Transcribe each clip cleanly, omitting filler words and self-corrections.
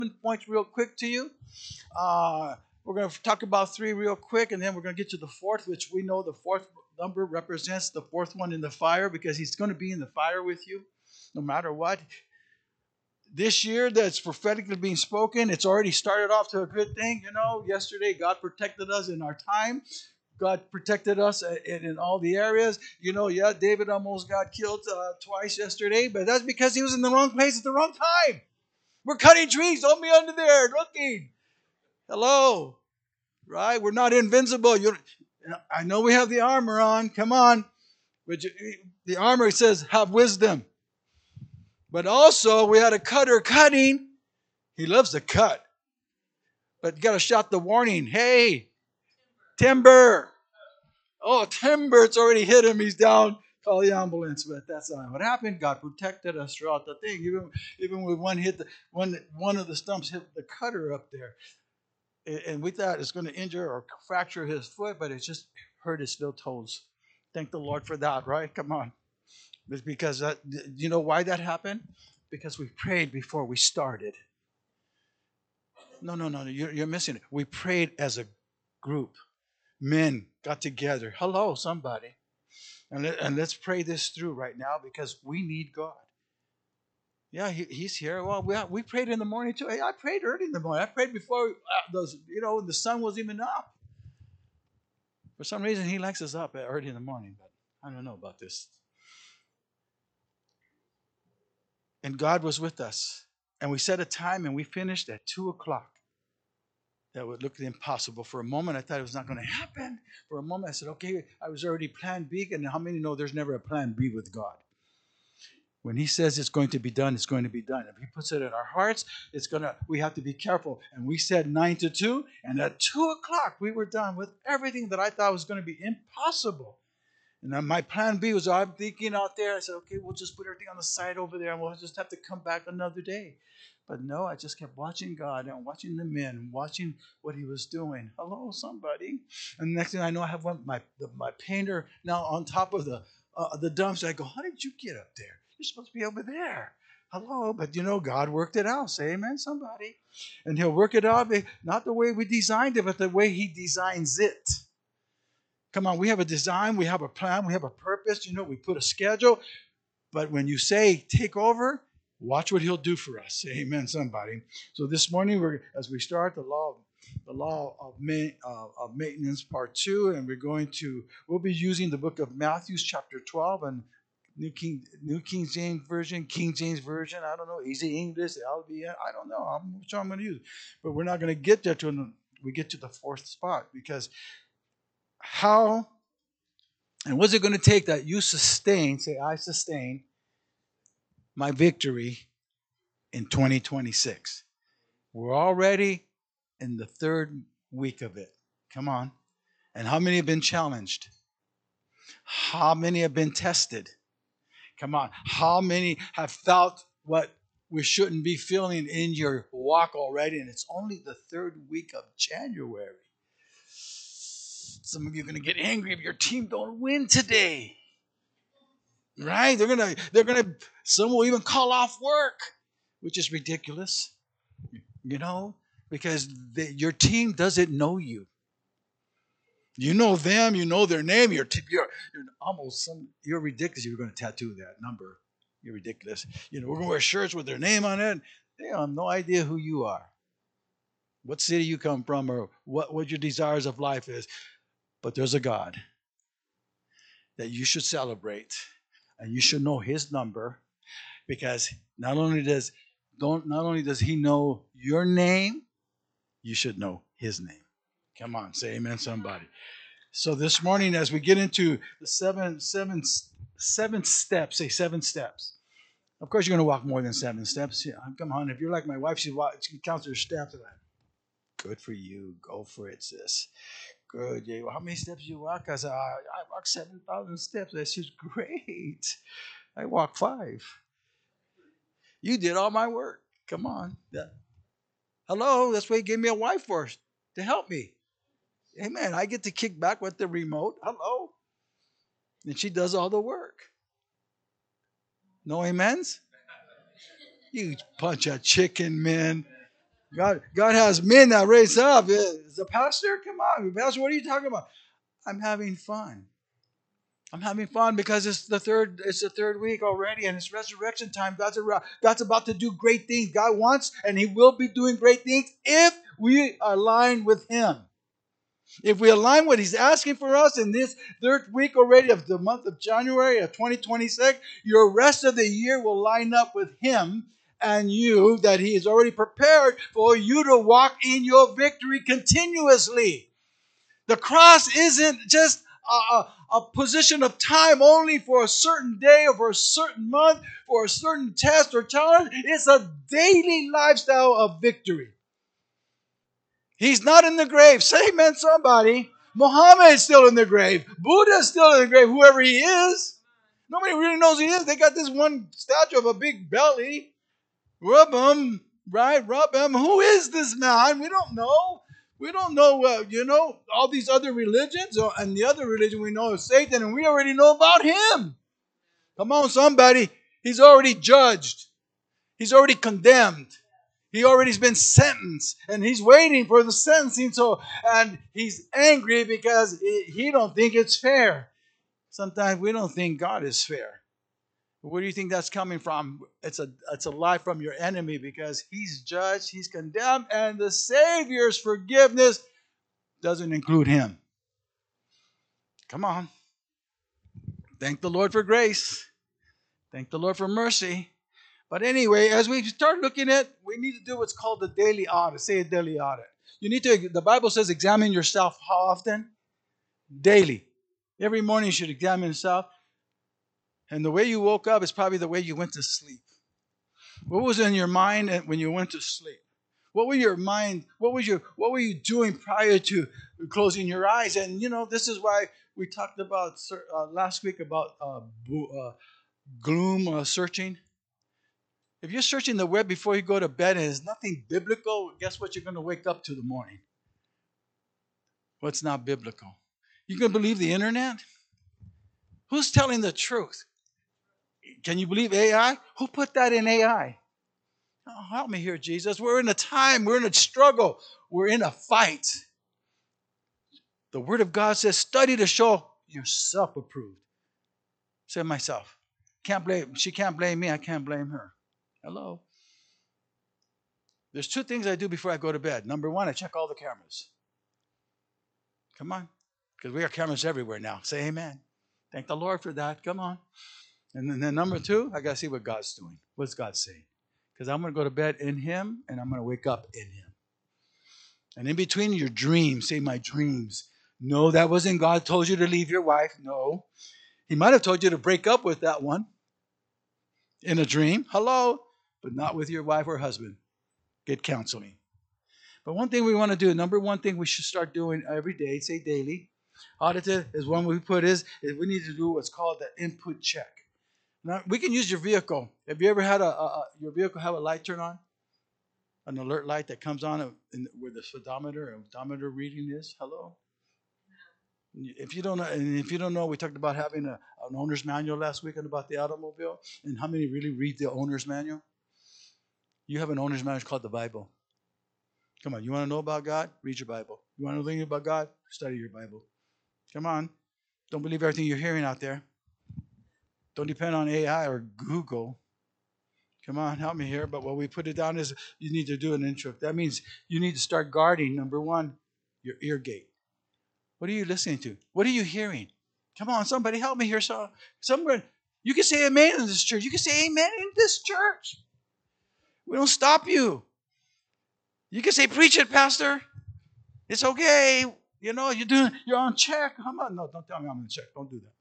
points real quick to you. We're going to talk about three real quick, and then we're going to get to the fourth, which we know the fourth number represents the fourth one in the fire because he's going to be in the fire with you no matter what. This year that's prophetically being spoken, it's already started off to a good thing. Yesterday God protected us in our time. God protected us in all the areas. Yeah, David almost got killed twice yesterday, but that's because he was in the wrong place at the wrong time. We're cutting trees. Don't be under there looking. Hello. Right? We're not invincible. I know we have the armor on. Come on. But the armor says, have wisdom. But also, we had a cutter cutting. He loves to cut. But you got to shout the warning. Hey, timber. Oh, timber. It's already hit him. He's down. Call the ambulance. But that's not what happened. God protected us throughout the thing. Even when one of the stumps hit the cutter up there. And we thought it's going to injure or fracture his foot, but it just hurt his little toes. Thank the Lord for that, right? Come on. It's because you know why that happened? Because we prayed before we started. No. You're missing it. We prayed as a group. Men got together. Hello, somebody. And let's pray this through right now because we need God. Yeah, he's here. Well, we prayed in the morning too. Hey, I prayed early in the morning. I prayed before the sun was even up. For some reason, he likes us up early in the morning, but I don't know about this. And God was with us. And we set a time and we finished at 2:00. That would look impossible. For a moment, I thought it was not going to happen. For a moment, I said, okay, I was already plan B. And how many know there's never a plan B with God? When he says it's going to be done, it's going to be done. If he puts it in our hearts, we have to be careful. And we said 9 to 2, and at 2:00, we were done with everything that I thought was going to be impossible. And then my plan B was, I'm thinking out there, I said, okay, we'll just put everything on the side over there, and we'll just have to come back another day. But no, I just kept watching God and watching the men and watching what he was doing. Hello, somebody. And the next thing I know, I have my painter now on top of the dumpster. I go, how did you get up there? You're supposed to be over there. Hello, but God worked it out. Say amen, somebody. And he'll work it out, not the way we designed it, but the way he designs it. Come on, we have a design, we have a plan, we have a purpose. We put a schedule. But when you say take over, watch what he'll do for us. Say amen, somebody. So this morning, as we start the law of maintenance part 2, and we'll be using the book of Matthew chapter 12 and New King James Version, King James Version. I don't know, Easy English, LBN. I don't know which I'm going to use. But we're not going to get there till we get to the fourth spot, because how and what's it going to take that you sustain, say I sustain my victory in 2026? We're already in the third week of it. Come on. And how many have been challenged? How many have been tested? Come on. How many have felt what we shouldn't be feeling in your walk already? And it's only the third week of January. Some of you are going to get angry if your team don't win today. Right? Some will even call off work, which is ridiculous, because your team doesn't know you. You know them, you know their name. You're ridiculous. You're going to tattoo that number. You're ridiculous. We're going to wear shirts with their name on it. They have no idea who you are, what city you come from, or what your desires of life is. But there's a God that you should celebrate, and you should know his number, because not only does he know your name, you should know his name. Come on, say amen, somebody. So this morning, as we get into the seven steps, say 7 steps. Of course, you're going to walk more than 7 steps. Yeah, come on, if you're like my wife, she counts her steps. Good for you. Go for it, sis. Good. Yeah. How many steps you walk? I said, I walk 7,000 steps. That's just great. I walk 5. You did all my work. Come on. Yeah. Hello. That's why he gave me a wife first, to help me. Amen. I get to kick back with the remote. Hello. And she does all the work. No amens? You bunch of chicken men. God has men that raise up. Is the pastor? Come on, pastor. What are you talking about? I'm having fun. I'm having fun because it's the third week already, and it's resurrection time. God's about to do great things. God wants, and He will be doing great things if we align with Him. If we align what He's asking for us in this third week already of the month of January of 2026, your rest of the year will line up with Him and you, that He is already prepared for you to walk in your victory continuously. The cross isn't just a position of time only for a certain day or for a certain month, for a certain test or challenge. It's a daily lifestyle of victory. He's not in the grave. Say amen, somebody. Muhammad is still in the grave. Buddha is still in the grave, whoever he is. Nobody really knows who he is. They got this one statue of a big belly. Rub him, right? Rub him. Who is this man? We don't know. We don't know, all these other religions, and the other religion we know is Satan, and we already know about him. Come on, somebody. He's already judged. He's already condemned. He already's been sentenced, and he's waiting for the sentencing. And he's angry because he don't think it's fair. Sometimes we don't think God is fair. Where do you think that's coming from? It's a lie from your enemy, because he's judged, he's condemned, and the Savior's forgiveness doesn't include him. Come on. Thank the Lord for grace. Thank the Lord for mercy. But anyway, as we start looking at, we need to do what's called the daily audit. Say a daily audit. The Bible says examine yourself how often? Daily. Every morning you should examine yourself. And the way you woke up is probably the way you went to sleep. What was in your mind when you went to sleep? What were you doing prior to closing your eyes? And this is why we talked about last week about gloom searching. If you're searching the web before you go to bed and there's nothing biblical, guess what you're going to wake up to the morning? What's not biblical? You going to believe the internet? Who's telling the truth? Can you believe AI? Who put that in AI? Oh, help me here, Jesus. We're in a time, we're in a struggle, we're in a fight. The Word of God says, study to show yourself approved. Say myself. She can't blame me, I can't blame her. Hello? There's two things I do before I go to bed. Number one, I check all the cameras. Come on. Because we have cameras everywhere now. Say amen. Thank the Lord for that. Come on. And then number two, I got to see what God's doing. What's God saying? Because I'm going to go to bed in Him, and I'm going to wake up in Him. And in between your dreams, say my dreams. No, that wasn't God told you to leave your wife. No. He might have told you to break up with that one in a dream. Hello. But not with your wife or husband. Get counseling. But one thing we want to do, number one thing we should start doing every day, say daily, audited is one we put is we need to do what's called the input check. Now, we can use your vehicle. Have you ever had your vehicle have a light turn on? An alert light that comes on where the odometer reading is? Hello? If you don't know, we talked about having an owner's manual last weekend about the automobile. And how many really read the owner's manual? You have an owner's manual called the Bible. Come on, you want to know about God? Read your Bible. You want to know anything about God? Study your Bible. Come on. Don't believe everything you're hearing out there. Don't depend on AI or Google. Come on, help me here. But what we put it down is you need to do an intro. That means you need to start guarding, number one, your ear gate. What are you listening to? What are you hearing? Come on, somebody help me here. Somebody, you can say amen in this church. You can say amen in this church. We don't stop you. You can say, preach it, Pastor. It's okay. You're on check. Come on. No, don't tell me I'm on check. Don't do that.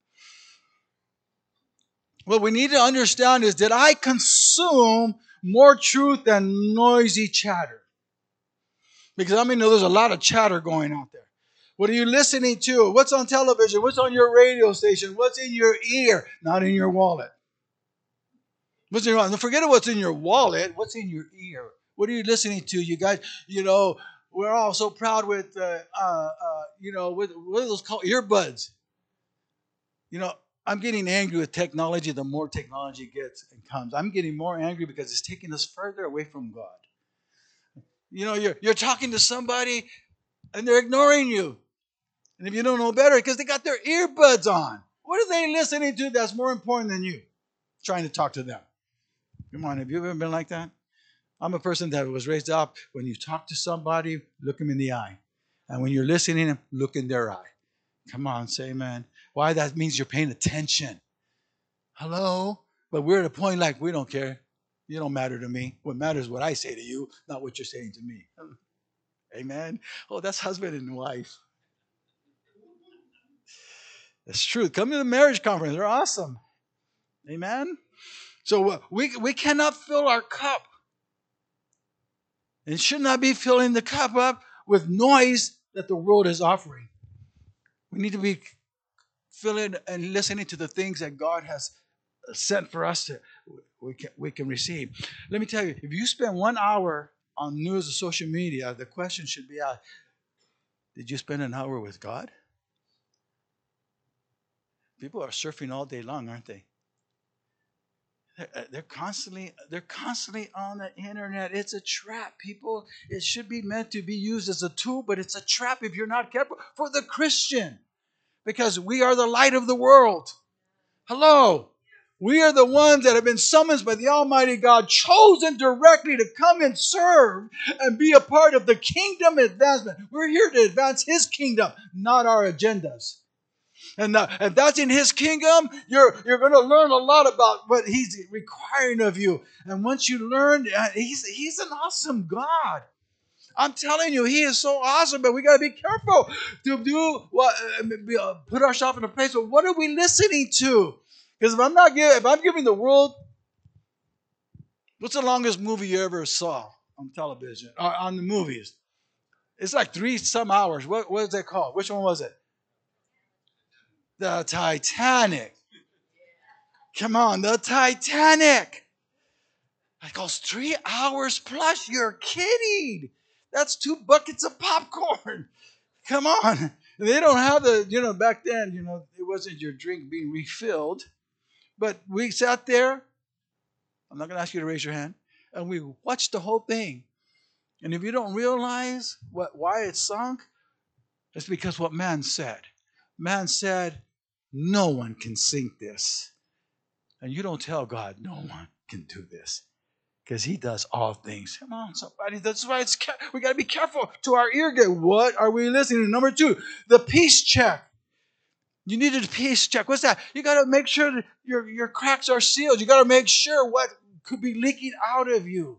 What we need to understand is, did I consume more truth than noisy chatter? Because I know there's a lot of chatter going out there. What are you listening to? What's on television? What's on your radio station? What's in your ear? Not in your wallet. What's in your wallet? Forget what's in your wallet. What's in your ear? What are you listening to? You guys, we're all so proud with, what are those called? Earbuds. I'm getting angry with technology the more technology gets and comes. I'm getting more angry because it's taking us further away from God. You know, you're talking to somebody and they're ignoring you. And if you don't know better, because they got their earbuds on. What are they listening to that's more important than you? Trying to talk to them. Come on, have you ever been like that? I'm a person that was raised up. When you talk to somebody, look them in the eye. And when you're listening, look in their eye. Come on, say amen. Why? That means you're paying attention. Hello? But we're at a point like we don't care. You don't matter to me. What matters is what I say to you, not what you're saying to me. Amen. Oh, that's husband and wife. That's true. Come to the marriage conference. They're awesome. Amen. So we cannot fill our cup. It should not be filling the cup up with noise that the world is offering. We need to be filling and listening to the things that God has sent for us to we can receive. Let me tell you, if you spend 1 hour on news or social media, the question should be asked, did you spend an hour with God? People are surfing all day long, aren't they? They're constantly on the internet. It's a trap, people. It should be meant to be used as a tool, but it's a trap if you're not careful for the Christian, because we are the light of the world. Hello. We are the ones that have been summoned by the Almighty God, chosen directly to come and serve and be a part of the kingdom advancement. We're here to advance His kingdom, not our agendas. And if that's in His kingdom, you're going to learn a lot about what He's requiring of you. And once you learn, He's an awesome God. I'm telling you, He is so awesome, but we got to be careful to do what, put ourselves in a place of what are we listening to? Because if I'm giving the world, what's the longest movie you ever saw on television or on the movies? It's like 3 some hours. What is that called? Which one was it? The Titanic. Come on, the Titanic. It goes 3 hours plus. You're kidding. That's 2 buckets of popcorn. Come on. They don't have back then, it wasn't your drink being refilled. But we sat there. I'm not going to ask you to raise your hand. And we watched the whole thing. And if you don't realize why it sunk, it's because what man said. Man said, no one can sink this. And you don't tell God, no one can do this. Because He does all things. Come on, somebody. That's why we got to be careful to our ear gate. What are we listening to? Number 2, the peace check. You needed a peace check. What's that? You got to make sure that your cracks are sealed. You got to make sure what could be leaking out of you,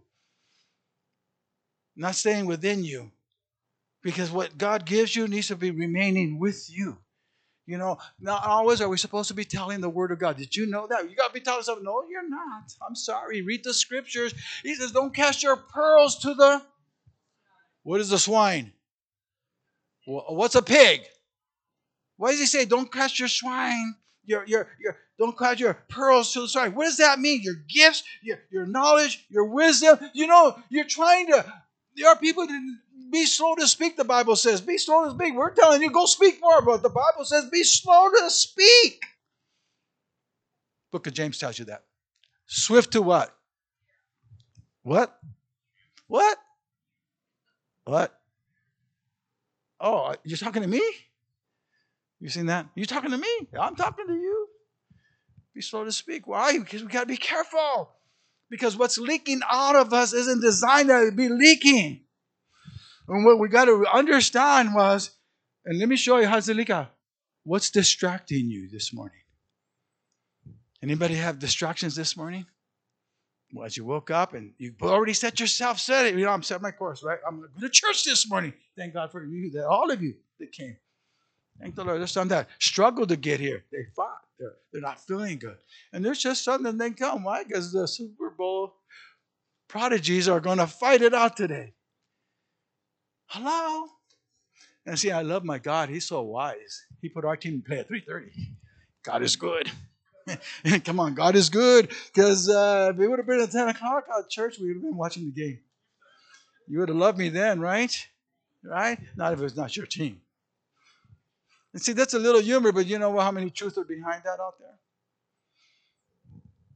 not staying within you. Because what God gives you needs to be remaining with you. Not always are we supposed to be telling the Word of God. Did you know that? You got to be telling something. No, you're not. I'm sorry. Read the Scriptures. He says, don't cast your pearls to the... What is a swine? What's a pig? Why does He say, don't cast your swine? Don't cast your pearls to the swine. What does that mean? Your gifts, your knowledge, your wisdom. You're trying to... There are people that be slow to speak, the Bible says. Be slow to speak. We're telling you, go speak more, but the Bible says be slow to speak. Book of James tells you that. Swift to what? What? What? What? Oh, you're talking to me? You seen that? You're talking to me? I'm talking to you. Be slow to speak. Why? Because we got to be careful. Because what's leaking out of us isn't designed to be leaking. And what we got to understand was, and let me show you how to leak out. What's distracting you this morning? Anybody have distractions this morning? Well, as you woke up and you already set it. I'm setting my course, right? I'm going to church this morning. Thank God for you, all of you that came. Thank the Lord. There's some that struggled to get here. They fought. They're not feeling good. And there's just some that they come. Why? Because the Super Bowl prodigies are going to fight it out today. Hello? And see, I love my God. He's so wise. He put our team to play at 3:30. God is good. Come on, God is good. Because if it would have been at 10 o'clock at church, we would have been watching the game. You would have loved me then, right? Right? Not if it's not your team. And see, that's a little humor, but you know how many truths are behind that out there?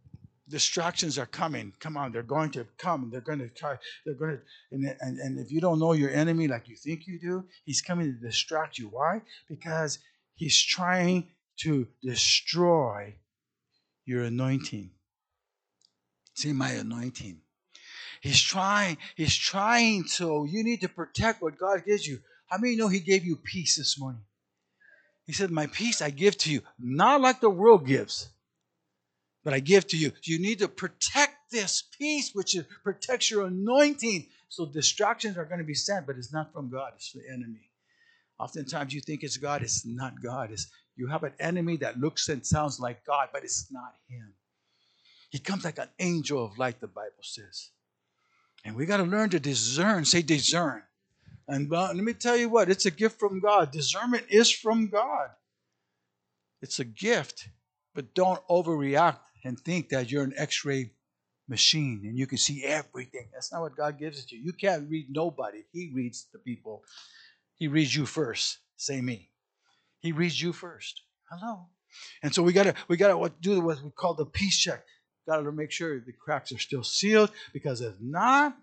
Distractions are coming. Come on, they're going to come. They're going to try. They're going to, and if you don't know your enemy like you think you do, he's coming to distract you. Why? Because he's trying to destroy your anointing. See, my anointing. He's trying to, you need to protect what God gives you. How many know he gave you peace this morning? He said, my peace I give to you, not like the world gives, but I give to you. You need to protect this peace, which protects your anointing. So distractions are going to be sent, but it's not from God, it's the enemy. Oftentimes you think it's God, it's not God. You have an enemy that looks and sounds like God, but it's not him. He comes like an angel of light, the Bible says. And we got to learn to discern. Say discern. And let me tell you what, it's a gift from God. Discernment is from God. It's a gift. But don't overreact and think that you're an x-ray machine and you can see everything. That's not what God gives it to you. You can't read nobody. He reads the people. He reads you first. Say me. He reads you first. Hello. And so we gotta do what we call the peace check. Gotta make sure the cracks are still sealed, because if not,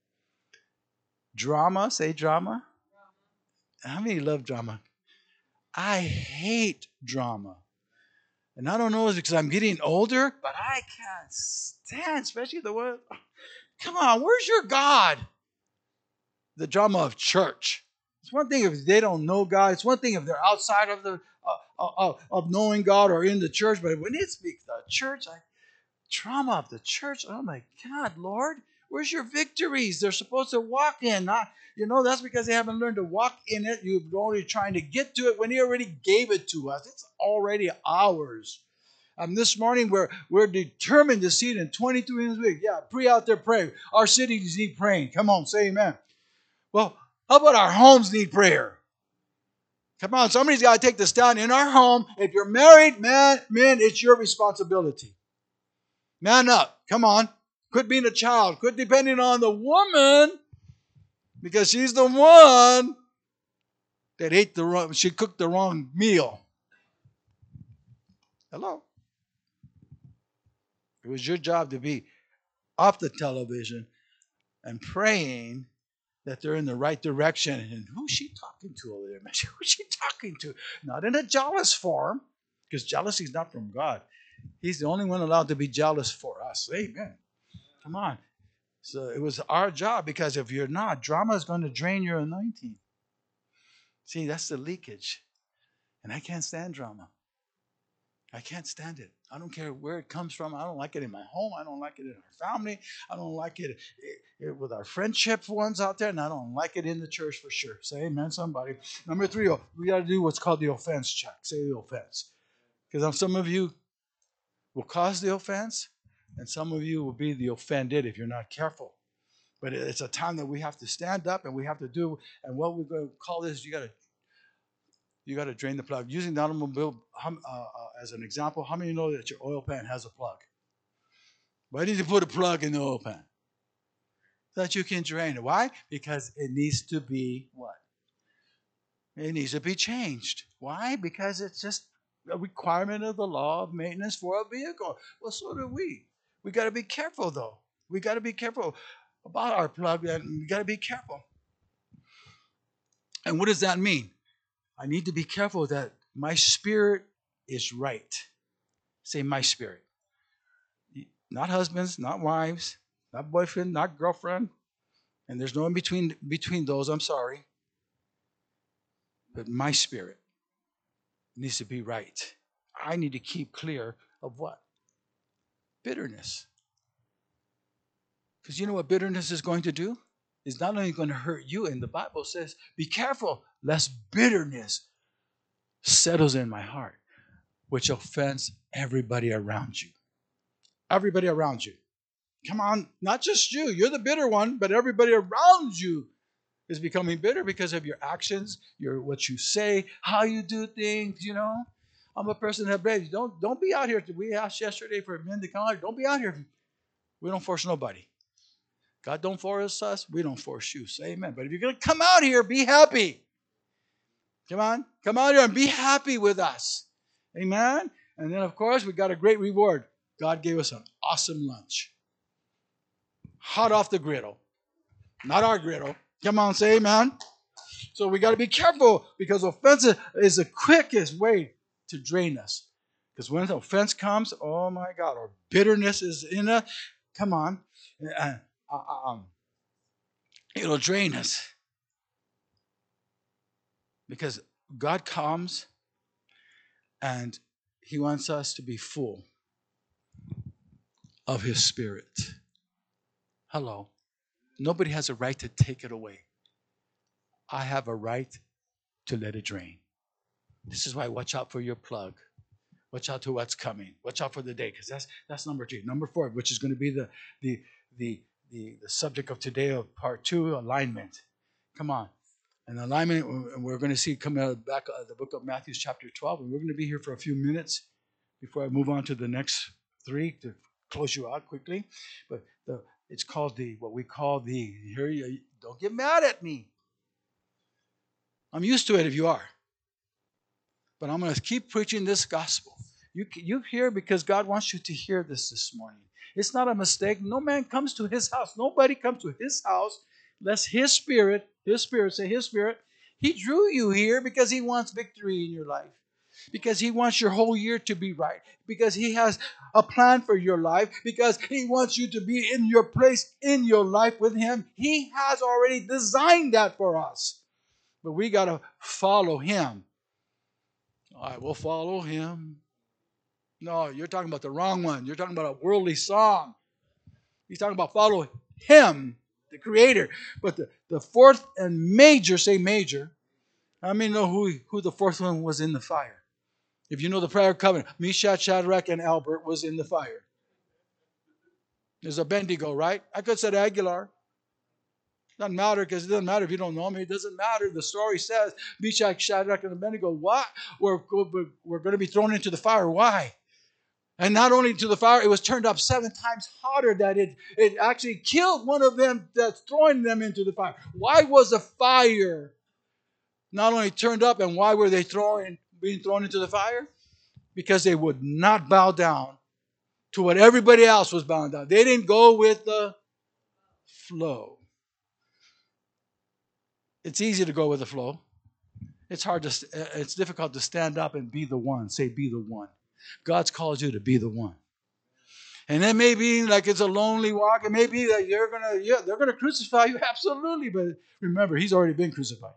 drama, say drama. How many love drama? I hate drama. And I don't know if it's because I'm getting older, but I can't stand, especially the one. Come on, where's your God? The drama of church. It's one thing if they don't know God. It's one thing if they're outside of the of knowing God or in the church. But when it speaks the church, drama of the church. Oh my God, Lord, where's your victories? They're supposed to walk in. That's because they haven't learned to walk in it. You're only trying to get to it when He already gave it to us. It's already ours. This morning we're determined to see it in 23 this week. Yeah, pray out there, pray. Our cities need praying. Come on, say amen. Well, how about our homes need prayer? Come on, somebody's got to take the stand in our home. If you're married, men, it's your responsibility. Man up. Come on. Quit being a child. Quit depending on the woman, because she's the one that she cooked the wrong meal. Hello. It was your job to be off the television and praying that they're in the right direction. And who's she talking to over there? Who's she talking to? Not in a jealous form, because jealousy is not from God. He's the only one allowed to be jealous for us. Amen. Come on. So it was our job, because if you're not, drama is going to drain your anointing. See, that's the leakage. And I can't stand drama. I can't stand it. I don't care where it comes from. I don't like it in my home. I don't like it in our family. I don't like it with our friendship ones out there. And I don't like it in the church for sure. Say amen, somebody. Number 3, we got to do what's called the offense check. Say the offense. Because some of you will cause the offense, and some of you will be the offended if you're not careful. But it's a time that we have to stand up and we have to do. And what we're going to call this, you got to drain the plug. Using the automobile as an example, how many know that your oil pan has a plug? Why did you put a plug in the oil pan? So that you can drain it. Why? Because it needs to be what? It needs to be changed. Why? Because it's just a requirement of the law of maintenance for a vehicle. Well, so do we. We got to be careful, though. We got to be careful about our plug, and we got to be careful. And what does that mean? I need to be careful that my spirit is right. Say my spirit. Not husbands, not wives, not boyfriend, not girlfriend. And there's no in between those, I'm sorry. But my spirit needs to be right. I need to keep clear of what? Bitterness. Because you know what bitterness is going to do? It's not only going to hurt you, and the Bible says, be careful lest bitterness settles in my heart, which offends everybody around you. Everybody around you. Come on, not just you. You're the bitter one, but everybody around you is becoming bitter because of your actions, what you say, how you do things, I'm a person that begs, don't be out here. We asked yesterday for men to come out. Don't be out here. We don't force nobody. God don't force us. We don't force you. Say amen. But if you're going to come out here, be happy. Come on. Come out here and be happy with us. Amen. And then, of course, we got a great reward. God gave us an awesome lunch. Hot off the griddle. Not our griddle. Come on, say amen. So we got to be careful because offense is the quickest way to drain us. Because when the offense comes, oh my God, or bitterness is in us, come on, it'll drain us. Because God comes and He wants us to be full of His Spirit. Hello. Nobody has a right to take it away. I have a right to let it drain. This is why watch out for your plug. Watch out to what's coming. Watch out for the day, because that's number 2. Number 4, which is going to be the subject of today of part 2, alignment. Come on. And alignment, we're going to see coming out back of the book of Matthew chapter 12, and we're going to be here for a few minutes before I move on to the next 3 to close you out quickly. But it's called what we call here you don't get mad at me. I'm used to it if you are. But I'm going to keep preaching this gospel. You hear because God wants you to hear this morning. It's not a mistake. No man comes to His house. Nobody comes to His house unless His Spirit, say His Spirit. He drew you here because He wants victory in your life. Because He wants your whole year to be right. Because He has a plan for your life. Because He wants you to be in your place in your life with Him. He has already designed that for us. But we got to follow Him. I will follow Him. No, you're talking about the wrong one. You're talking about a worldly song. He's talking about follow Him, the Creator. But the fourth and major, say major. How many know who the fourth one was in the fire? If you know the prayer covenant, Meshach, Shadrach, and Albert was in the fire. There's Abednego, right? I could have said Aguilar. Doesn't matter, because it doesn't matter if you don't know me. It doesn't matter. The story says Meshach, Shadrach, and Abednego, what? We're going to be thrown into the fire. Why? And not only to the fire, it was turned up 7 times hotter that it actually killed one of them that's throwing them into the fire. Why was the fire not only turned up, and why were they being thrown into the fire? Because they would not bow down to what everybody else was bowing down. They didn't go with the flow. It's easy to go with the flow. It's difficult to stand up and be the one. Say, be the one. God's called you to be the one. And it may be like it's a lonely walk. It may be that they're gonna crucify you, absolutely. But remember, He's already been crucified.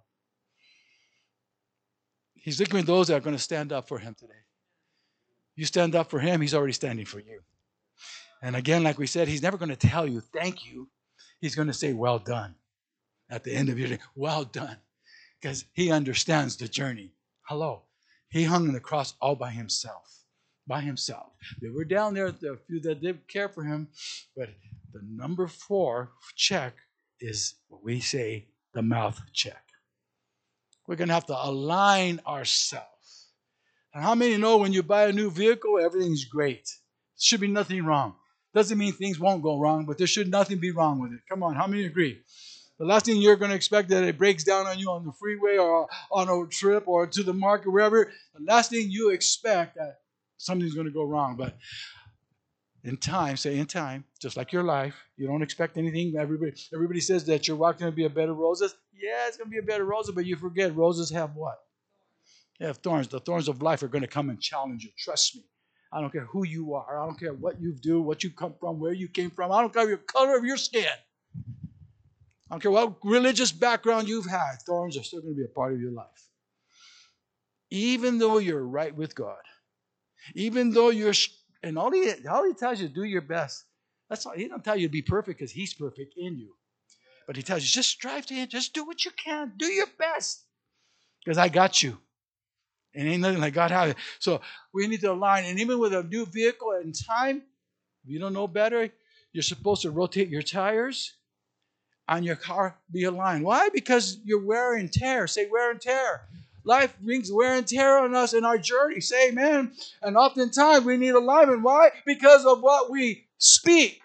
He's looking at those that are going to stand up for Him today. You stand up for Him, He's already standing for you. And again, like we said, He's never going to tell you, thank you. He's going to say, well done. At the end of your day, well done. Because He understands the journey. Hello. He hung on the cross all by Himself. By Himself. They were down there, the few that did care for Him. But the number 4 check is what we say, the mouth check. We're going to have to align ourselves. And how many know when you buy a new vehicle, everything's great? There should be nothing wrong. Doesn't mean things won't go wrong, but there should nothing be wrong with it. Come on, how many agree? The last thing you're going to expect that it breaks down on you on the freeway or on a trip or to the market, wherever. The last thing you expect that something's going to go wrong. But in time, say in time, just like your life, you don't expect anything. Everybody says that your walk's going to be a bed of roses. Yeah, it's going to be a bed of roses, but you forget roses have what? They have thorns. The thorns of life are going to come and challenge you. Trust me. I don't care who you are. I don't care what you do, what you come from, where you came from. I don't care your color of your skin. I don't care what religious background you've had. Thorns are still going to be a part of your life. Even though you're right with God. Even though and all he tells you, do your best. That's all. He don't tell you to be perfect because He's perfect in you. But He tells you, just strive to Him. Just do what you can. Do your best. Because I got you. And ain't nothing like God has it. So we need to align. And even with a new vehicle in time, if you don't know better, you're supposed to rotate your tires on your car, be aligned. Why? Because you're wear and tear. Say wear and tear. Life brings wear and tear on us in our journey. Say amen. And oftentimes we need alignment. Why? Because of what we speak.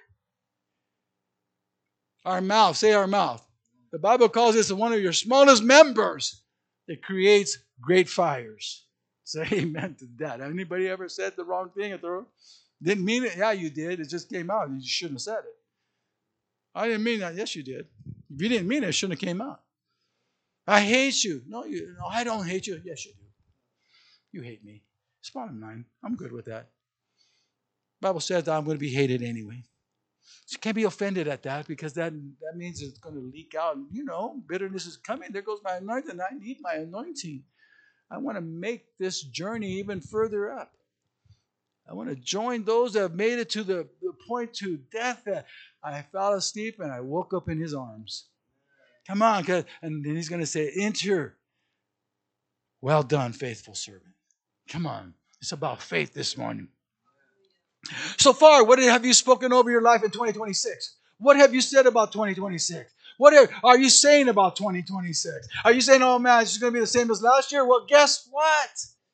Our mouth. Say our mouth. The Bible calls this one of your smallest members. It creates great fires. Say amen to that. Anybody ever said the wrong thing at the road? Didn't mean it. Yeah, you did. It just came out. You shouldn't have said it. I didn't mean that. Yes, you did. If you didn't mean it, it shouldn't have came out. I hate you. No, I don't hate you. Yes, you do. You hate me. It's bottom line. I'm good with that. The Bible says that I'm going to be hated anyway. So you can't be offended at that because that means it's going to leak out. Bitterness is coming. There goes my anointing. I need my anointing. I want to make this journey even further up. I want to join those that have made it to the point to death that I fell asleep and I woke up in his arms. Come on, and then he's going to say, enter. Well done, faithful servant. Come on. It's about faith this morning. So far, what have you spoken over your life in 2026? What have you said about 2026? What are you saying about 2026? Are you saying, oh man, it's going to be the same as last year? Well, guess what?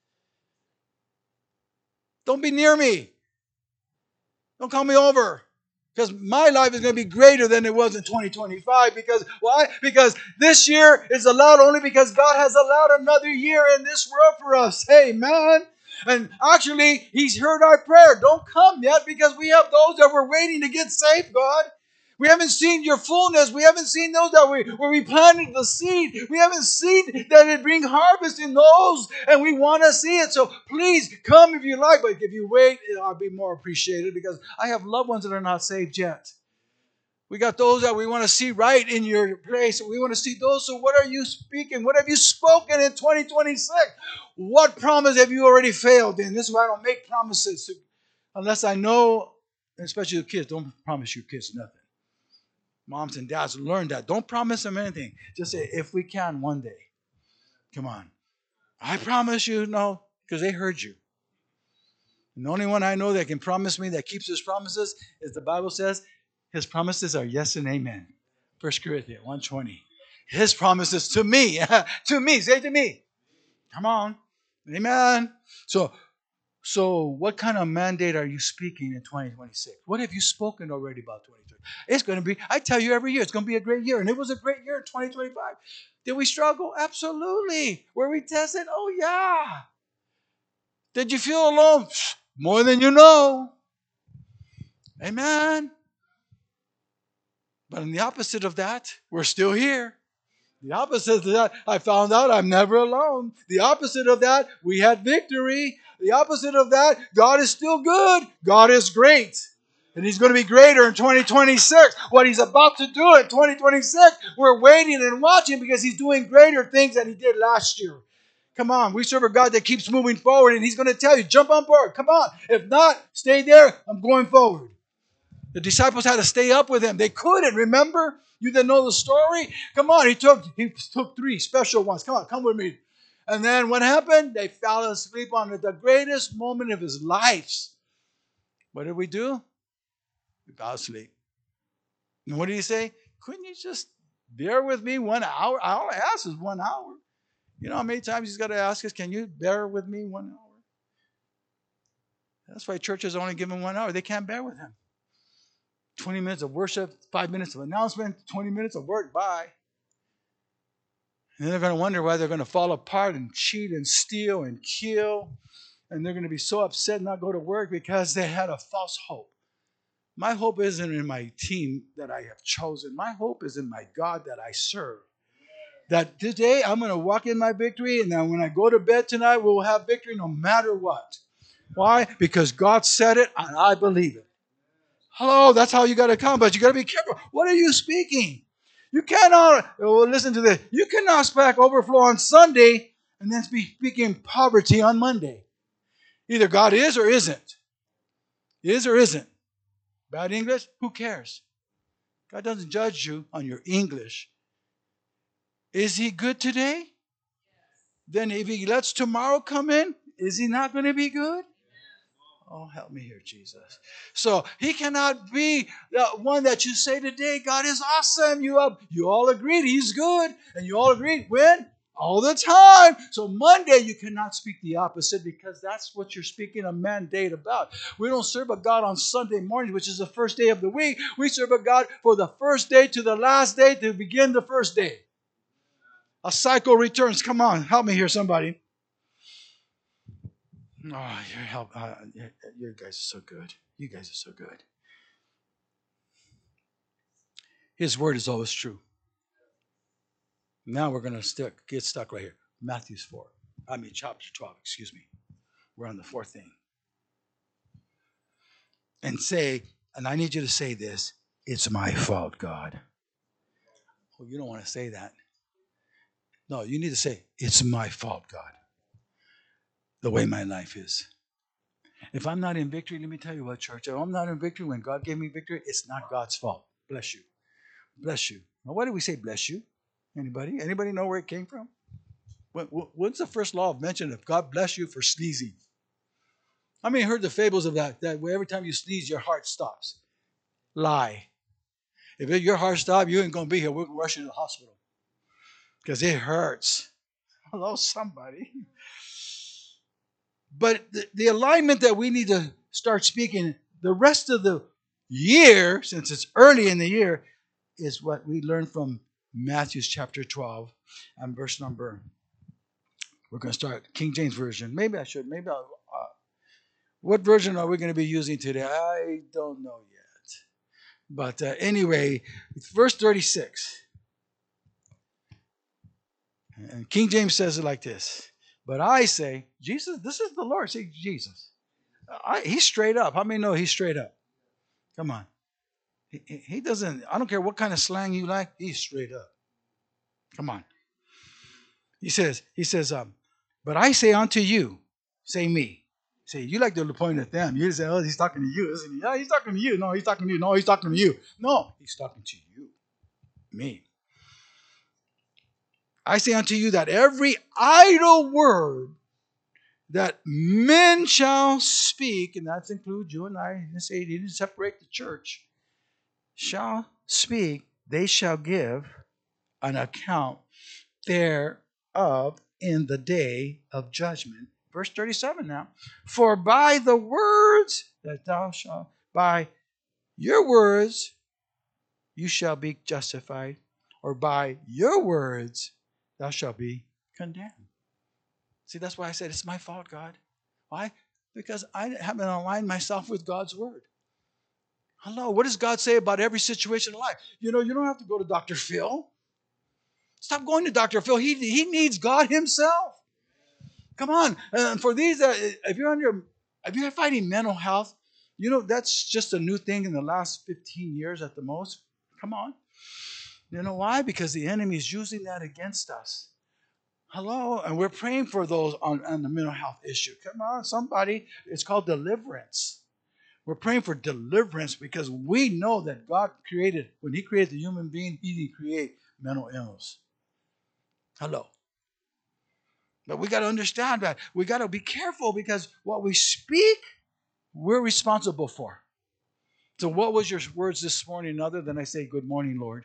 Don't be near me. Don't call me over. Because my life is going to be greater than it was in 2025. Because why? Because this year is allowed only because God has allowed another year in this world for us. Hey, man. And actually, he's heard our prayer. Don't come yet because we have those that were waiting to get saved, God. We haven't seen your fullness. We haven't seen those that where we planted the seed. We haven't seen that it bring harvest in those, and we want to see it. So please come if you like, but if you wait, I'll be more appreciated because I have loved ones that are not saved yet. We got those that we want to see right in your place. We want to see those. So what are you speaking? What have you spoken in 2026? What promise have you already failed in? This is why I don't make promises unless I know, especially the kids. Don't promise your kids nothing. Moms and dads learn that. Don't promise them anything. Just say, if we can one day. Come on. I promise you, no, because they heard you. And the only one I know that can promise me that keeps his promises is the Bible says his promises are yes and amen. 1 Corinthians 1:20. His promises to me. To me. Say to me. Come on. Amen. So what kind of mandate are you speaking in 2026? What have you spoken already about 2026? It's going to be, I tell you every year, it's going to be a great year. And it was a great year in 2025. Did we struggle? Absolutely. Were we tested? Oh, yeah. Did you feel alone? More than you know. Amen. But in the opposite of that, we're still here. The opposite of that, I found out I'm never alone. The opposite of that, we had victory. The opposite of that, God is still good. God is great. And He's going to be greater in 2026. What He's about to do in 2026, we're waiting and watching because He's doing greater things than He did last year. Come on, we serve a God that keeps moving forward, and He's going to tell you, jump on board. Come on. If not, stay there. I'm going forward. The disciples had to stay up with Him. They couldn't, remember? You that know the story? Come on, He took 3 special ones. Come with me. And then what happened? They fell asleep on the greatest moment of His life. What did we do? We fell asleep. And what did He say? Couldn't you just bear with me 1 hour? All I ask is 1 hour. You know how many times He's got to ask us, can you bear with me 1 hour? That's why churches only give Him 1 hour. They can't bear with Him. 20 minutes of worship, 5 minutes of announcement, 20 minutes of work, bye. And then they're going to wonder why they're going to fall apart and cheat and steal and kill. And they're going to be so upset and not go to work because they had a false hope. My hope isn't in my team that I have chosen. My hope is in my God that I serve. That today I'm going to walk in my victory, and then when I go to bed tonight, we'll have victory no matter what. Why? Because God said it and I believe it. Hello, that's how you got to come, but you got to be careful. What are you speaking? You cannot, listen to this, you cannot expect overflow on Sunday and then be speaking poverty on Monday. Either God is or isn't. Is or isn't. Bad English? Who cares? God doesn't judge you on your English. Is He good today? Then if He lets tomorrow come in, is He not going to be good? Oh, help me here, Jesus. So He cannot be the one that you say today, God is awesome. You all agreed He's good. And you all agreed when? All the time. So Monday you cannot speak the opposite because that's what you're speaking a mandate about. We don't serve a God on Sunday morning, which is the first day of the week. We serve a God for the first day to the last day to begin the first day. A cycle returns. Come on, help me here, somebody. Oh, your help. You guys are so good. You guys are so good. His word is always true. Now we're going to get stuck right here. Matthew 4. Chapter 12, excuse me. We're on the fourth thing. And I need you to say this, it's my fault, God. Oh, you don't want to say that. No, you need to say, it's my fault, God, the way my life is. If I'm not in victory, let me tell you what, church. If I'm not in victory when God gave me victory, it's not God's fault. Bless you. Bless you. Now, why do we say bless you? Anybody? Anybody know where it came from? What's the first law of mention of God bless you for sneezing? I mean, heard the fables of that where every time you sneeze, your heart stops. Lie. If your heart stops, you ain't going to be here. We're going to rush you to the hospital because it hurts. Hello, somebody. But the alignment that we need to start speaking the rest of the year, since it's early in the year, is what we learn from Matthew chapter 12 and verse number. We're going to start King James Version. Maybe I'll. What version are we going to be using today? I don't know yet. But anyway, verse 36. And King James says it like this. But I say, Jesus, this is the Lord. Say Jesus. He's straight up. How many know he's straight up? Come on. He doesn't, I don't care what kind of slang you like, he's straight up. Come on. He says, but I say unto you, say me. Say, you like to point at them. You say, oh, he's talking to you, isn't he? Yeah, he's talking to you. No, he's talking to you. No, he's talking to you. No, he's talking to you. Me. I say unto you that every idle word that men shall speak, and that includes you and I, he didn't separate the church, shall speak, they shall give an account thereof in the day of judgment. Verse 37 now. For by the words that thou shalt, by your words you shall be justified, or by your words thou shalt be condemned. See, that's why I said it's my fault, God. Why? Because I haven't aligned myself with God's word. Hello, what does God say about every situation in life? You don't have to go to Dr. Phil. Stop going to Dr. Phil. He needs God himself. Come on. And for these, if you're fighting mental health, that's just a new thing in the last 15 years at the most. Come on. You know why? Because the enemy is using that against us. Hello. And we're praying for those on the mental health issue. Come on, somebody. It's called deliverance. We're praying for deliverance because we know that God when he created the human being, he didn't create mental illness. Hello. But we got to understand that. We got to be careful because what we speak, we're responsible for. So what was your words this morning other than I say, good morning, Lord?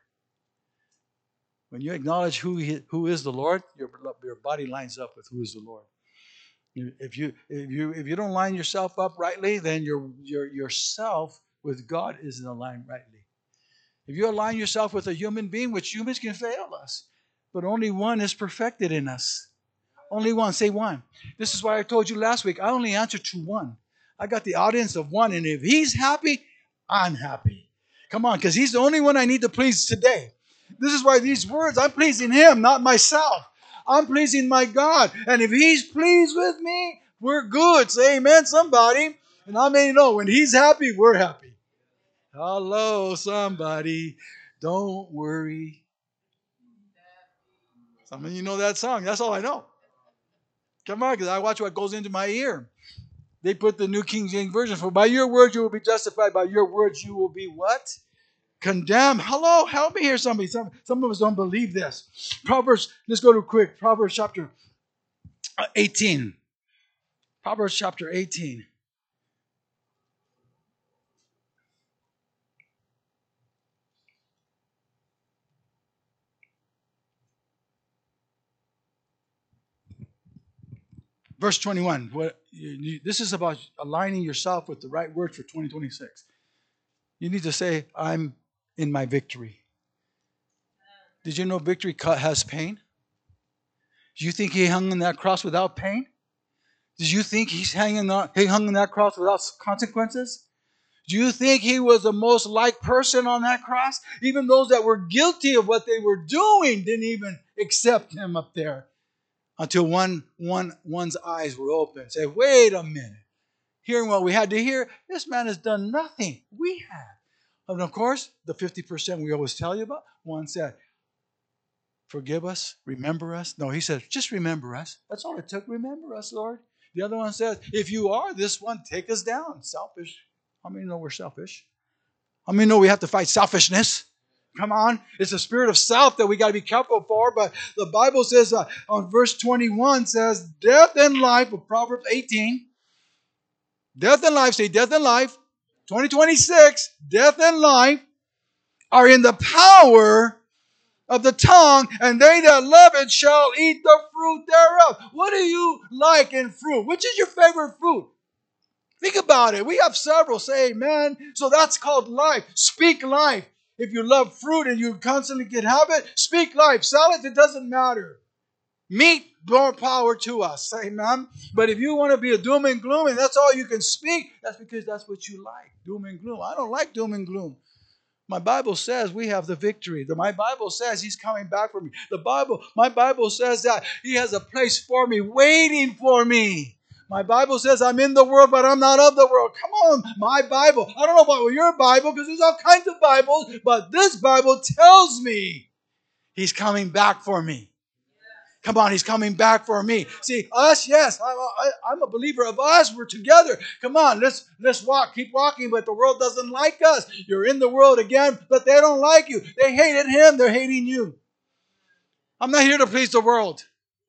When you acknowledge who is the Lord, your body lines up with who is the Lord. If you don't line yourself up rightly, then your yourself with God isn't aligned rightly. If you align yourself with a human being, which humans can fail us, but only one is perfected in us. Only one. Say one. This is why I told you last week, I only answer to one. I got the audience of one, and if he's happy, I'm happy. Come on, because he's the only one I need to please today. This is why these words, I'm pleasing him, not myself. I'm pleasing my God. And if he's pleased with me, we're good. Say amen, somebody. And I may know when he's happy, we're happy. Hello, somebody. Don't worry. Some of you know that song. That's all I know. Come on, because I watch what goes into my ear. They put the New King James Version. For by your words you will be justified. By your words you will be what? Condemned. Hello, help me here, somebody. Some of us don't believe this. Proverbs, let's go to quick. Proverbs chapter 18. Proverbs chapter 18. Verse 21. This is about aligning yourself with the right word for 2026. You need to say, I'm in my victory. Did you know victory has pain? Do you think he hung on that cross without pain? Did you think he hung on that cross without consequences? Do you think he was the most liked person on that cross? Even those that were guilty of what they were doing didn't even accept him up there until one's eyes were open. Say, wait a minute. Hearing what we had to hear, this man has done nothing. We have. And of course, the 50% we always tell you about, one said, forgive us, remember us. No, he said, just remember us. That's all it took. Remember us, Lord. The other one says, if you are this one, take us down. Selfish. How many know we're selfish? How many know we have to fight selfishness? Come on. It's a spirit of self that we got to be careful for. But the Bible says on verse 21 says, death and life, of Proverbs 18. Death and life, say death and life. 2026, death and life are in the power of the tongue, and they that love it shall eat the fruit thereof. What do you like in fruit? Which is your favorite fruit? Think about it. We have several. Say amen. So that's called life. Speak life. If you love fruit and you constantly can have it, speak life. Salad, it doesn't matter. Meat, more power to us. Amen. But if you want to be a doom and gloom and that's all you can speak, that's because that's what you like. Doom and gloom. I don't like doom and gloom. My Bible says we have the victory. My Bible says he's coming back for me. My Bible says that he has a place for me, waiting for me. My Bible says I'm in the world, but I'm not of the world. Come on, my Bible. I don't know about your Bible because there's all kinds of Bibles, but this Bible tells me he's coming back for me. Come on, he's coming back for me. See, us, yes, I'm a believer of us. We're together. Come on, let's walk. Keep walking, but the world doesn't like us. You're in the world again, but they don't like you. They hated him. They're hating you. I'm not here to please the world.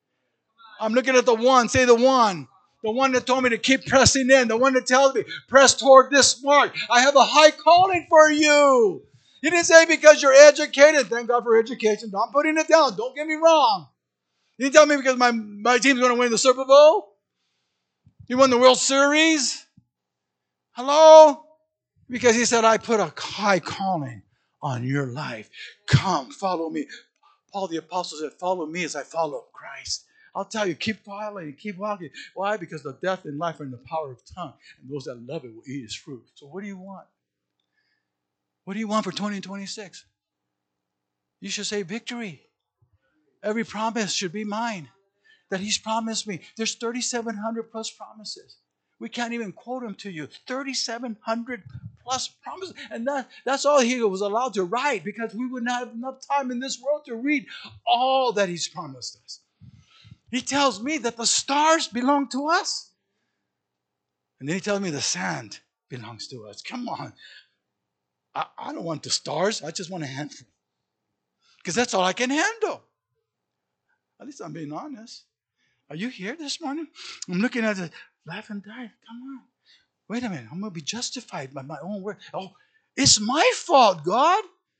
I'm looking at the one. Say the one. The one that told me to keep pressing in. The one that tells me, press toward this mark. I have a high calling for you. He didn't say because you're educated. Thank God for education. I'm putting it down. Don't get me wrong. You tell me because my team's going to win the Super Bowl? You won the World Series? Hello? Because he said, I put a high calling on your life. Come, follow me. Paul the Apostle said, follow me as I follow Christ. I'll tell you, keep following, keep walking. Why? Because the death and life are in the power of tongue. And those that love it will eat its fruit. So what do you want? What do you want for 2026? You should say victory. Every promise should be mine. That he's promised me. There's 3,700 plus promises. We can't even quote them to you. 3,700 plus promises. And that's all he was allowed to write because we would not have enough time in this world to read all that he's promised us. He tells me that the stars belong to us. And then he tells me the sand belongs to us. Come on. I don't want the stars. I just want a handful. Because that's all I can handle. At least I'm being honest. Are you here this morning? I'm looking at it, laugh and die. Come on. Wait a minute. I'm going to be justified by my own word. Oh, it's my fault, God.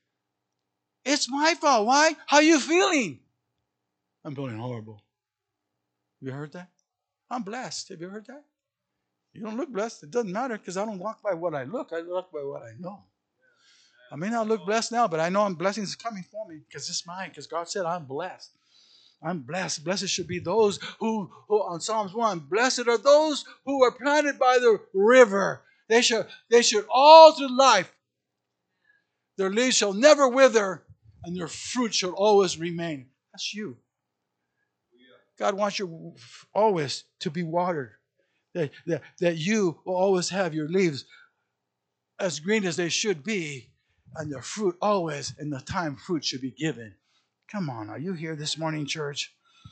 It's my fault. Why? How are you feeling? I'm feeling horrible. Have you heard that? I'm blessed. Have you heard that? You don't look blessed. It doesn't matter because I don't walk by what I look. I look by what I know. I may not look blessed now, but I know I'm blessings coming for me because it's mine. Because God said I'm blessed. I'm blessed. Blessed should be those who on Psalms 1, blessed are those who are planted by the river. They should all through life. Their leaves shall never wither, and their fruit shall always remain. That's you. God wants you always to be watered. That you will always have your leaves as green as they should be, and their fruit always in the time fruit should be given. Come on, are you here this morning, church?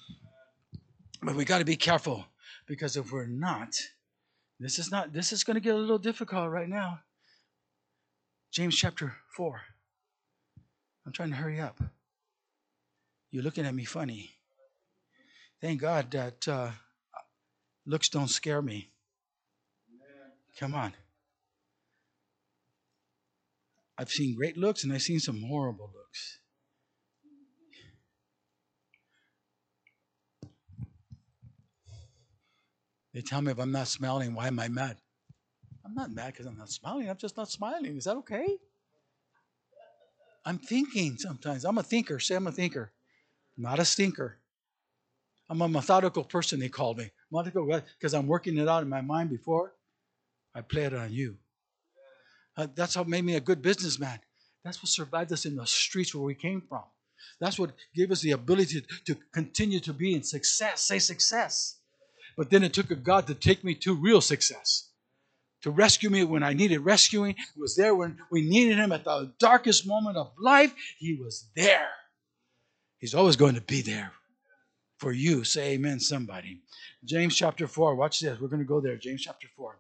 But we got to be careful because if we're not, this is going to get a little difficult right now. James chapter 4. I'm trying to hurry up. You're looking at me funny. Thank God that looks don't scare me. Come on. I've seen great looks and I've seen some horrible looks. They tell me if I'm not smiling, why am I mad? I'm not mad because I'm not smiling. I'm just not smiling. Is that okay? I'm thinking sometimes. I'm a thinker. Say I'm a thinker. Not a stinker. I'm a methodical person, they call me. because I'm working it out in my mind before I play it on you. That's what made me a good businessman. That's what survived us in the streets where we came from. That's what gave us the ability to continue to be in success. Say success. But then it took a God to take me to real success, to rescue me when I needed rescuing. He was there when we needed him at the darkest moment of life. He was there. He's always going to be there for you. Say amen, somebody. James chapter 4. Watch this. We're going to go there. James chapter 4.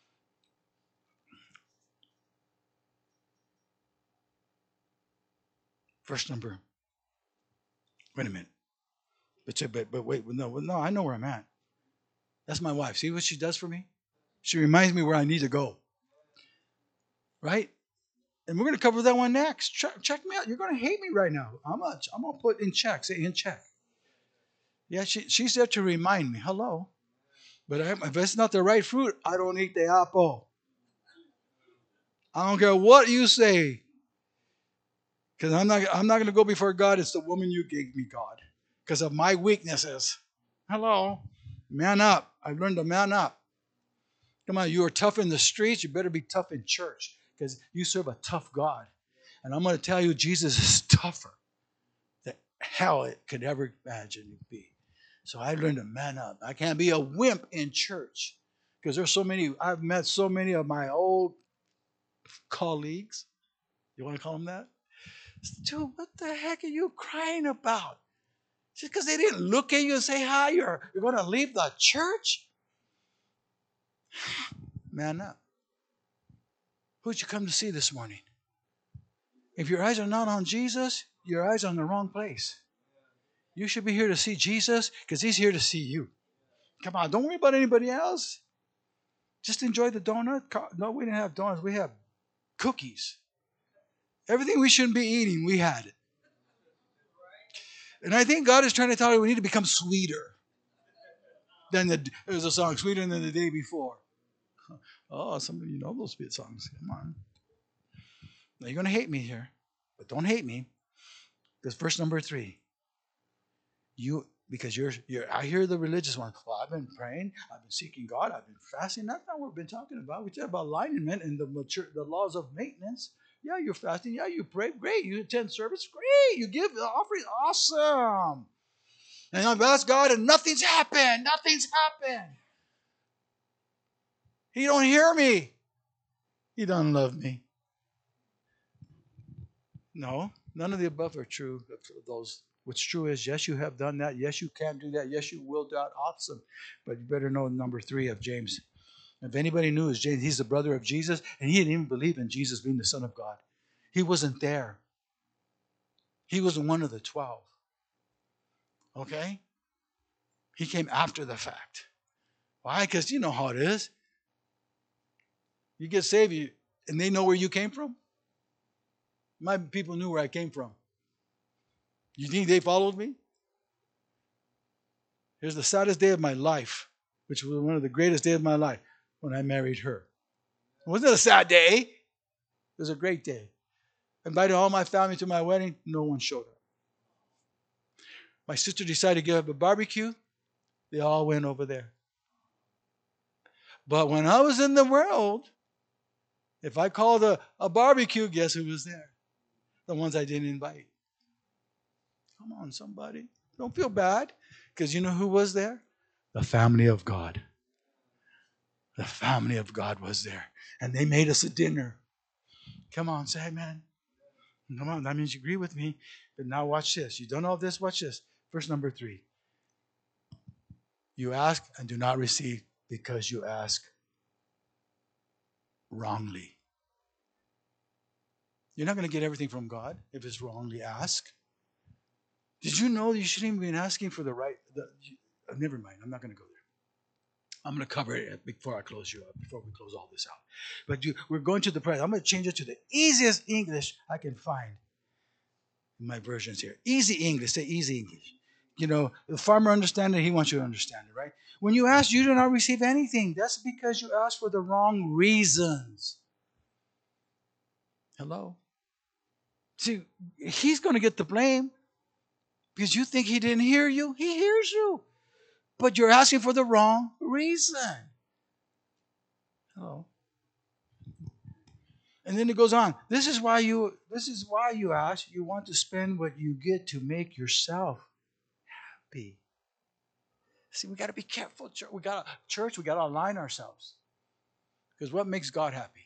Verse number. Wait a minute. But wait. No, I know where I'm at. That's my wife. See what she does for me? She reminds me where I need to go. Right? And we're going to cover that one next. Check me out. You're going to hate me right now. I'm going to put in check. Say in check. Yeah, she's there to remind me. Hello. But if it's not the right fruit, I don't eat the apple. I don't care what you say. Because I'm not going to go before God. It's the woman you gave me, God. Because of my weaknesses. Hello. Man up. I've learned to man up. Come on, you are tough in the streets. You better be tough in church. Because you serve a tough God. And I'm going to tell you, Jesus is tougher than hell it could ever imagine to be. So I learned to man up. I can't be a wimp in church. Because there's so many, I've met so many of my old colleagues. You want to call them that? Dude, what the heck are you crying about? Just because they didn't look at you and say hi, you're going to leave the church? Man up. Who'd you come to see this morning? If your eyes are not on Jesus, your eyes are on the wrong place. You should be here to see Jesus because he's here to see you. Come on, don't worry about anybody else. Just enjoy the donut. No, we didn't have donuts. We have cookies. Everything we shouldn't be eating, we had it. And I think God is trying to tell you we need to become sweeter than there's a song, sweeter than the day before. Oh, some of you know those songs. Come on. Now you're going to hate me here, but don't hate me. Because verse number 3. Because you're I hear the religious one. Well, I've been praying, I've been seeking God, I've been fasting. That's not what we've been talking about. We talk about alignment and the laws of maintenance. Yeah, you're fasting. Yeah, you pray. Great. You attend service. Great. You give the offering. Awesome. And I've asked God and nothing's happened. Nothing's happened. He don't hear me. He doesn't love me. No, none of the above are true. Those. What's true is, yes, you have done that. Yes, you can do that. Yes, you will do that. Awesome. But you better know number 3 of James. If anybody knew is James, he's the brother of Jesus, and he didn't even believe in Jesus being the Son of God. He wasn't there. He wasn't one of the 12. Okay? He came after the fact. Why? Because you know how it is. You get saved, and they know where you came from. My people knew where I came from. You think they followed me? Here's the saddest day of my life, which was one of the greatest days of my life, when I married her. It wasn't a sad day. It was a great day. I invited all my family to my wedding. No one showed up. My sister decided to give up a barbecue. They all went over there. But when I was in the world, if I called a barbecue, guess who was there? The ones I didn't invite. Come on, somebody. Don't feel bad. Because you know who was there? The family of God. The family of God was there. And they made us a dinner. Come on, say amen. Come on, that means you agree with me. But now watch this. You done all this? Watch this. Verse number 3. You ask and do not receive because you ask wrongly. You're not going to get everything from God if it's wrongly asked. Did you know you shouldn't even be asking for the right? Never mind. I'm not going to go there. I'm going to cover it before I close you up, before we close all this out. But we're going to the prayer. I'm going to change it to the easiest English I can find in my versions here. Easy English. Say easy English. You know, the farmer understands it. He wants you to understand it, right? When you ask, you do not receive anything. That's because you ask for the wrong reasons. Hello? See, he's going to get the blame because you think he didn't hear you. He hears you. but you're asking for the wrong reason. Hello. And then it goes on. This is why you ask. You want to spend what you get to make yourself happy. See, we got to be careful. We got to align ourselves. Because what makes God happy?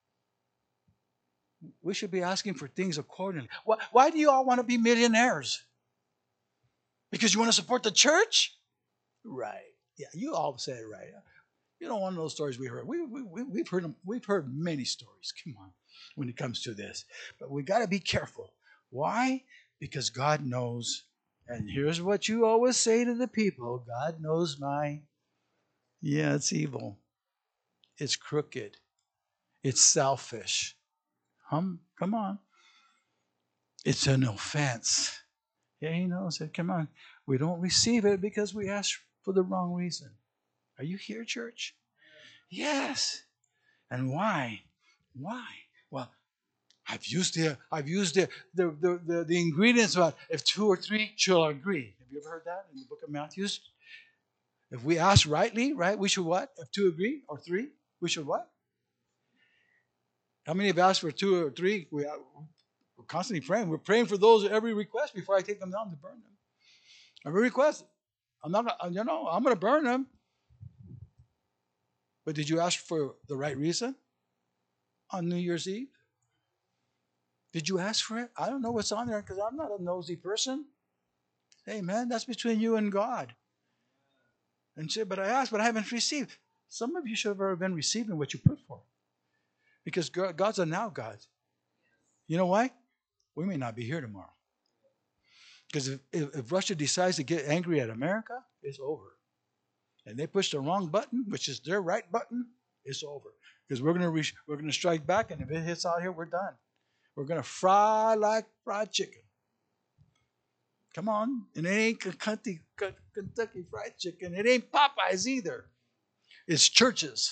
We should be asking for things accordingly. Why do you all want to be millionaires? Because you want to support the church? Right. Yeah, you all said it right. You don't want to know those stories we heard. We've heard them. We've heard many stories. Come on, when it comes to this. But we got to be careful. Why? Because God knows. And here's what you always say to the people. God knows yeah, it's evil. It's crooked. It's selfish. Come on. It's an offense. Yeah, he knows it. Come on. We don't receive it because we ask for the wrong reason. Are you here, church? Yes. And why? Why? Well, I've used the ingredients about if two or three shall agree. Have you ever heard that in the book of Matthew? If we ask rightly, right, we should what? If two agree or three, we should what? How many have asked for two or three? We're constantly praying. We're praying for those every request before I take them down to burn them. Every request. I'm going to burn them. But did you ask for the right reason on New Year's Eve? Did you ask for it? I don't know what's on there because I'm not a nosy person. Hey, man, that's between you and God. And say, but I asked, but I haven't received. Some of you should have already been receiving what you put for. Because God's a now God. You know why? We may not be here tomorrow. Because if Russia decides to get angry at America, it's over. And they push the wrong button, which is their right button, it's over. Because we're gonna strike back, and if it hits out here, we're done. We're gonna fry like fried chicken. Come on, and it ain't Kentucky Fried Chicken. It ain't Popeyes either. It's churches.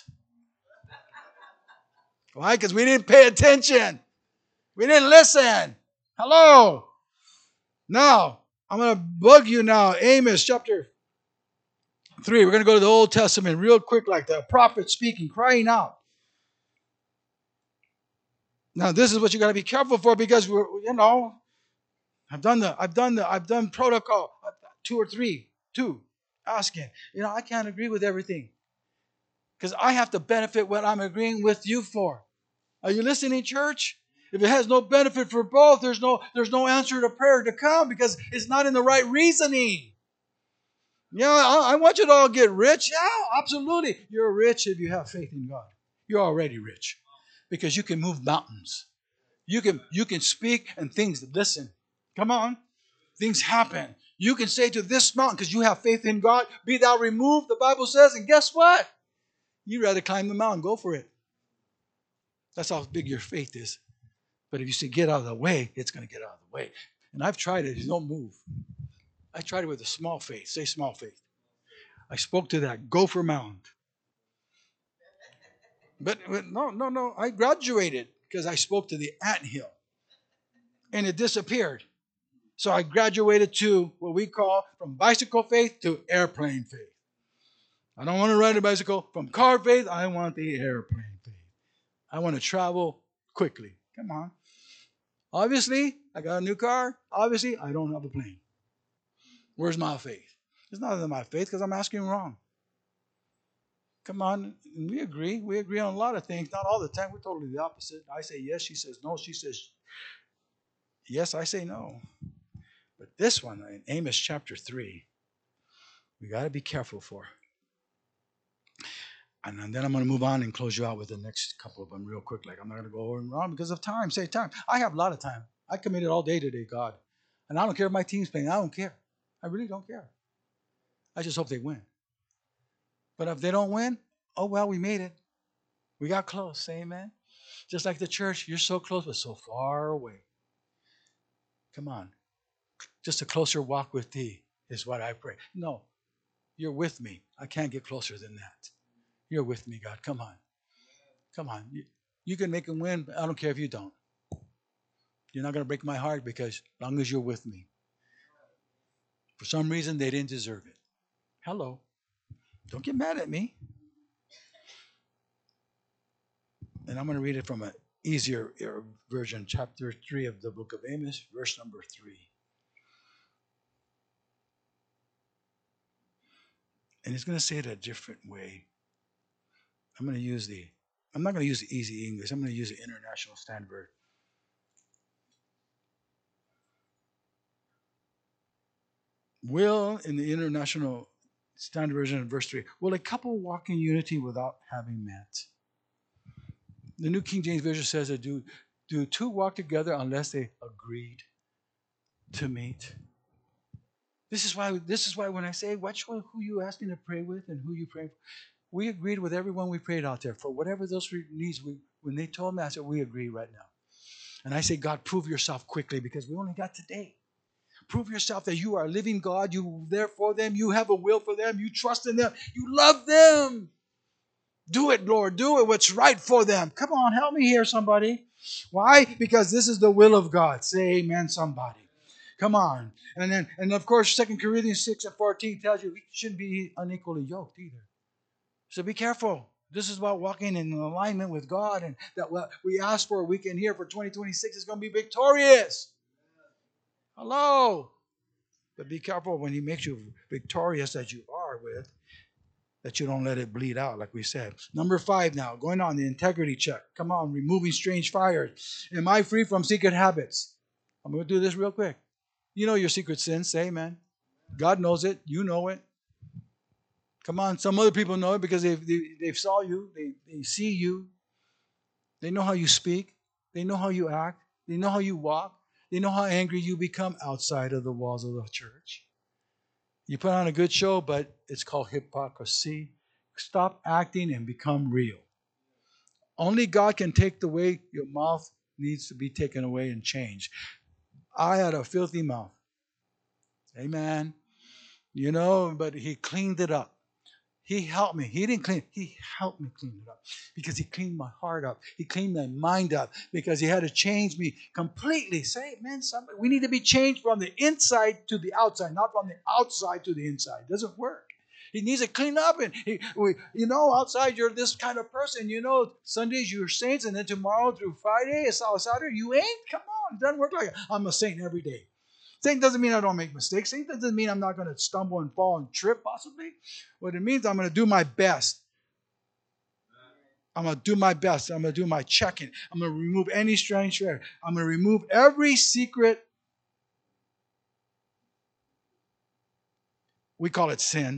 Why? Because we didn't pay attention. We didn't listen. Hello. Now I'm gonna bug you now. Amos chapter 3. We're going to go to the Old Testament real quick, like the prophet speaking, crying out. Now, this is what you got to be careful for because I've done protocol 2 or 3, asking. I can't agree with everything because I have to benefit what I'm agreeing with you for. Are you listening, church? If it has no benefit for both, there's no answer to prayer to come because it's not in the right reasoning. Yeah, I want you to all get rich. Yeah, absolutely. You're rich if you have faith in God. You're already rich because you can move mountains. You can speak and things listen. Come on. Things happen. You can say to this mountain because you have faith in God, be thou removed, the Bible says, and guess what? You'd rather climb the mountain. Go for it. That's how big your faith is. But if you say get out of the way, it's going to get out of the way. And I've tried it. You don't move. I tried it with a small faith. Say small faith. I spoke to that gopher mound. But no. I graduated because I spoke to the anthill. And it disappeared. So I graduated to what we call from bicycle faith to airplane faith. I don't want to ride a bicycle. From car faith, I want the airplane faith. I want to travel quickly. Come on. Obviously, I got a new car. Obviously, I don't have a plane. Where's my faith? It's not in my faith because I'm asking wrong. Come on, we agree. We agree on a lot of things. Not all the time. We're totally the opposite. I say yes, she says no. She says yes, I say no. But this one, in Amos chapter 3, we got to be careful for. And then I'm going to move on and close you out with the next couple of them real quick. Like I'm not going to go over and around because of time. Say time. I have a lot of time. I committed all day today, God. And I don't care if my team's playing. I don't care. I really don't care. I just hope they win. But if they don't win, oh, well, we made it. We got close. Say amen. Just like the church, you're so close but so far away. Come on. Just a closer walk with thee is what I pray. No, you're with me. I can't get closer than that. You're with me, God. Come on. Come on. You can make them win, but I don't care if you don't. You're not going to break my heart because as long as you're with me. For some reason, they didn't deserve it. Hello. Don't get mad at me. And I'm going to read it from an easier version, chapter 3 of the book of Amos, verse number 3. And he's going to say it a different way. I'm not going to use the easy English. I'm going to use the International Standard. Will, in the International Standard Version of verse 3, will a couple walk in unity without having met? The New King James Version says that do two walk together unless they agreed to meet? This is why when I say who you asking to pray with and who you pray for, we agreed with everyone we prayed out there for whatever those needs. When they told me, I said we agree right now. And I say, God, prove yourself quickly because we only got today. Prove yourself that you are a living God. You are there for them. You have a will for them. You trust in them. You love them. Do it, Lord. Do it what's right for them. Come on, help me here, somebody. Why? Because this is the will of God. Say amen, somebody. Come on. And of course, 2 Corinthians 6 and 14 tells you we shouldn't be unequally yoked either. So be careful. This is about walking in alignment with God, and that what we ask for, we can hear for 2026 is going to be victorious. Hello. But be careful when He makes you victorious as you are with, that you don't let it bleed out, like we said. Number 5 now, going on the integrity check. Come on, removing strange fires. Am I free from secret habits? I'm going to do this real quick. You know your secret sins. Say amen. God knows it. You know it. Come on, some other people know it because they saw you. They see you. They know how you speak. They know how you act. They know how you walk. They know how angry you become outside of the walls of the church. You put on a good show, but it's called hypocrisy. Stop acting and become real. Only God can take the way your mouth needs to be taken away and changed. I had a filthy mouth. Amen. But He cleaned it up. He helped me. He didn't clean it. He helped me clean it up because He cleaned my heart up. He cleaned my mind up because He had to change me completely. Say, man, we need to be changed from the inside to the outside, not from the outside to the inside. It doesn't work. He needs to clean up. And outside you're this kind of person. Sundays you're saints, and then tomorrow through Friday, Saturday, you ain't? Come on. It doesn't work like that. I'm a saint every day. Saint doesn't mean I don't make mistakes. Saint doesn't mean I'm not going to stumble and fall and trip, possibly. What it means, I'm going to do my best. I'm going to do my best. I'm going to do my checking. I'm going to remove any strange fear. I'm going to remove every secret. We call it sin.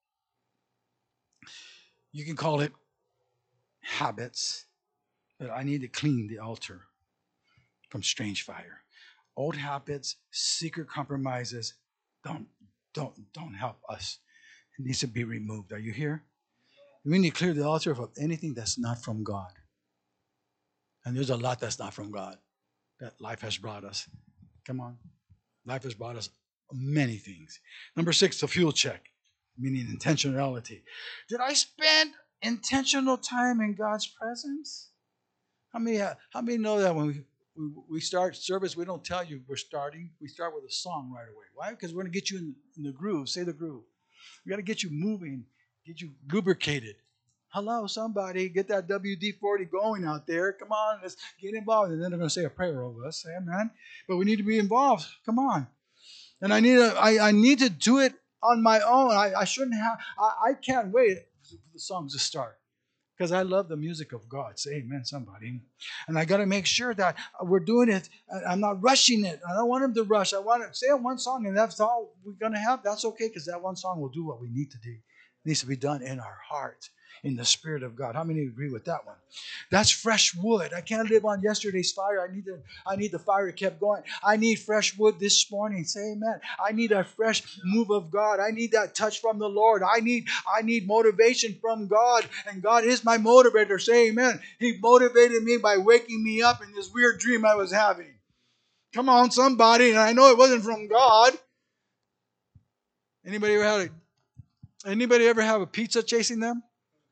You can call it habits. But I need to clean the altar from strange fire. Old habits, secret compromises don't help us. It needs to be removed. Are you here? We need to clear the altar of anything that's not from God. And there's a lot that's not from God that life has brought us. Come on. Life has brought us many things. Number 6, the fuel check, meaning intentionality. Did I spend intentional time in God's presence? How many know that when we start service, we don't tell you we're starting. We start with a song right away. Why? Because we're going to get you in the groove. Say the groove. We got to get you moving, get you lubricated. Hello, somebody, get that WD-40 going out there. Come on, let's get involved. And then they're going to say a prayer over us. Amen. But we need to be involved. Come on. And I need to do it on my own. I shouldn't have. I can't wait for the songs to start because I love the music of God. Say amen, somebody. And I got to make sure that we're doing it. I'm not rushing it. I don't want them to rush. I want to say one song, and that's all we're going to have. That's okay because that one song will do what we need to do. It needs to be done in our heart, in the Spirit of God. How many agree with that one? That's fresh wood. I can't live on yesterday's fire. I need the fire to keep going. I need fresh wood this morning. Say amen. I need a fresh move of God. I need that touch from the Lord. I need motivation from God. And God is my motivator. Say amen. He motivated me by waking me up in this weird dream I was having. Come on, somebody. And I know it wasn't from God. Anybody ever have a pizza chasing them?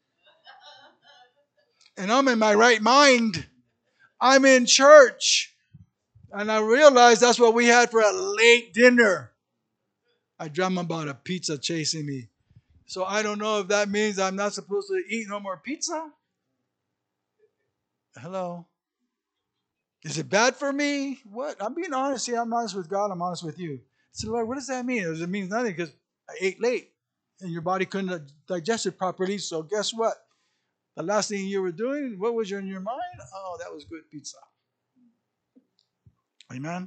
And I'm in my right mind. I'm in church. And I realized that's what we had for a late dinner. I dreamt about a pizza chasing me. So I don't know if that means I'm not supposed to eat no more pizza. Hello. Is it bad for me? What? I'm being honest here. I'm honest with God. I'm honest with you. I said, Lord, what does that mean? It means nothing because I ate late and your body couldn't digest it properly. So guess what? The last thing you were doing, what was in your mind? Oh, that was good pizza. Amen?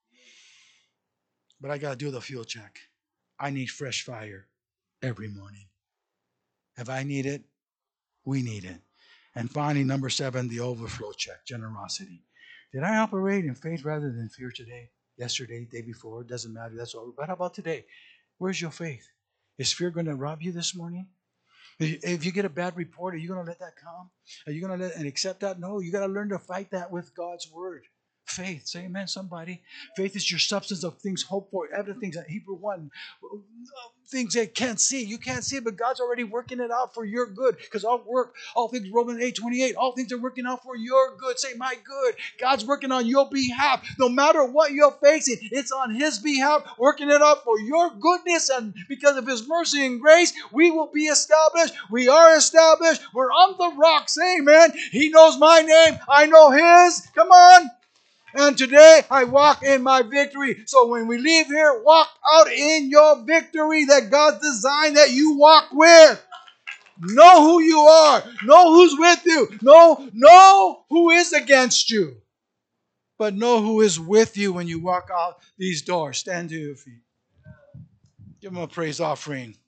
But I got to do the fuel check. I need fresh fire every morning. If I need it, we need it. And finally, number 7, the overflow check, generosity. Did I operate in faith rather than fear today? Yesterday, day before, it doesn't matter. That's all. But how about today? Where's your faith? Is fear going to rob you this morning? If you get a bad report, are you going to let that come? Are you going to let and accept that? No, you got to learn to fight that with God's word. Faith, say amen, somebody. Faith is your substance of things hoped for, evident things. Hebrew 1, things that can't see. You can't see it, but God's already working it out for your good. Because all things, Romans 8:28, all things are working out for your good. Say, my good. God's working on your behalf. No matter what you're facing, it's on His behalf, working it out for your goodness. And because of His mercy and grace, we will be established. We are established. We're on the rock. Say, amen. He knows my name. I know His. Come on. And today I walk in my victory. So when we leave here, walk out in your victory that God designed that you walk with. Know who you are. Know who's with you. Know who is against you. But know who is with you when you walk out these doors. Stand to your feet. Give Him a praise offering.